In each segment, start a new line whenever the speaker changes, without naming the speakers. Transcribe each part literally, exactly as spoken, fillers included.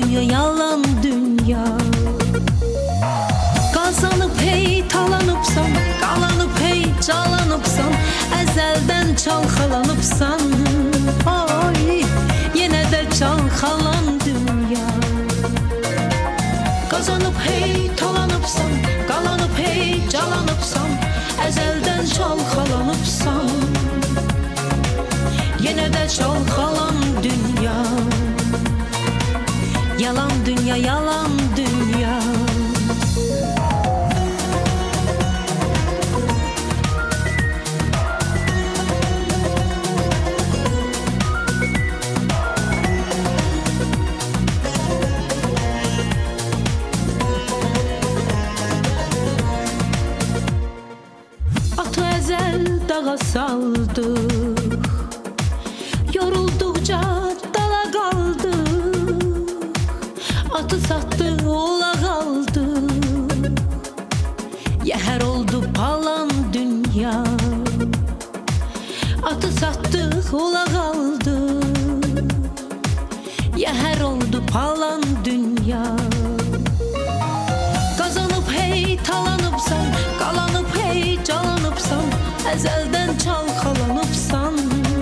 dünya, yalan dünya. Kazanıp hey talanıpsan, qalanıp hey calanıpsan, əzəldən çalxalanıpsan, ay, yenə də çalxalan dünya. Kazanıp hey talanıpsan, qalanıp hey calanıpsan, əzəldən çalxalanıpsan, yenə də çalxalan dünya. Yalan dünya, yalan dünya. Atı əzəl dağa saldıq, yorulduqca dala qaldıq. Atı satdıq, ola qaldıq, yəhər oldu palan dünya. Atı satdıq, ola qaldıq, yəhər oldu palan dünya. Kazanıp hey talanıpsan, qalanıp hey calanıpsan, əzəldən çalxalanıpsan,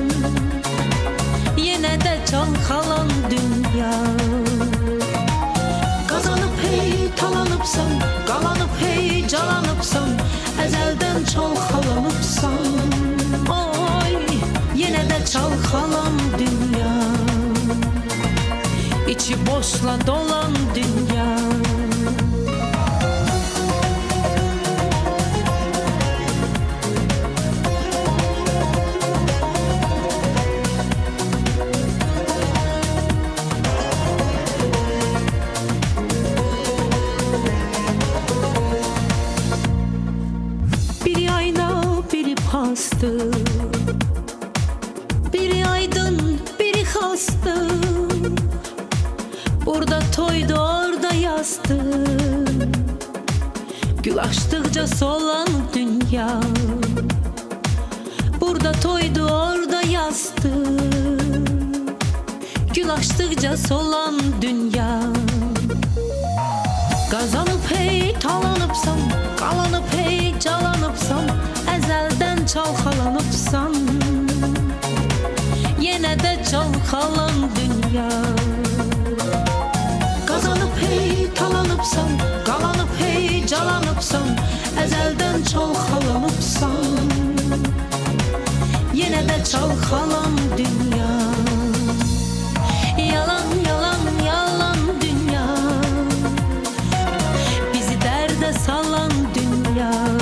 yenə də çalxalan dünya. Kazanıp hey talanıpsan, qalanıp hey calanıpsan, əzəldən çalxalanıpsan, ay, yenə də çalxalan dünya. İçi boşla dolan dünya. Biri ayna, biri pastı, biri aydın, biri xastı. Burada toydu, orada yastı, gül açtıkça solan dünya. Burada toydu, orada yastı, gül açtıkça solan dünya. Kazanıp hey talanıpsan, qalanıp hey calanıpsan, əzəldən çalxalanıpsan, yenə də çalxalan dünya. Kazanıp hey talanıpsan, qalanıp hey calanıpsan, əzəldən çalxalanıpsan, yenə də çalxalan dünya. Yalan, yalan, yalan dünya, bizi dərdə salan dünya.